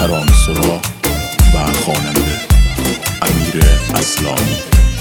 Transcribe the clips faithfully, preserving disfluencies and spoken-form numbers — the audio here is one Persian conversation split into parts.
ترانه‌سرا و خواننده امیر اصلانی.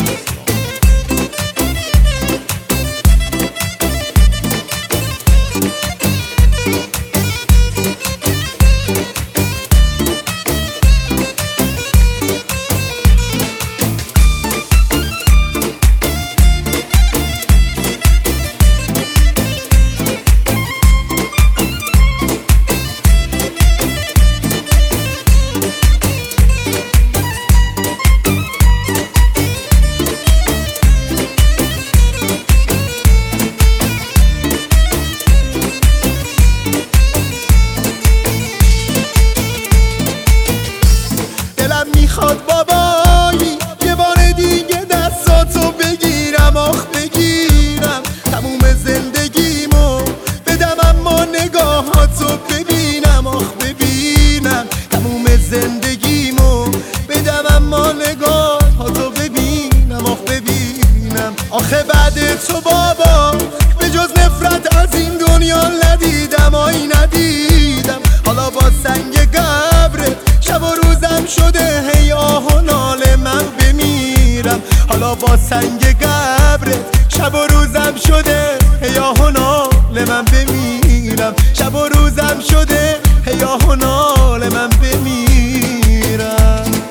میخواد بابایی یه بار دیگه دستاتو بگیرم، آخ بگیرم تموم زندگیمو بدم اما نگاهاتو ببینم، آخ ببینم تموم زندگیمو بدم اما نگاهاتو ببینم، آخ ببینم. آخه بعد تو بابا به جز نفرت از این دنیا ندیدم، آی ندیدم. حالا با سنگ قبرت شب و روزم شده هی آه و ناله من بمیرم. حالا با سنگ قبرت شب و روزم شده هی آه و ناله من بمیرم. شب و روزم شده هی آه و ناله من بمیرم.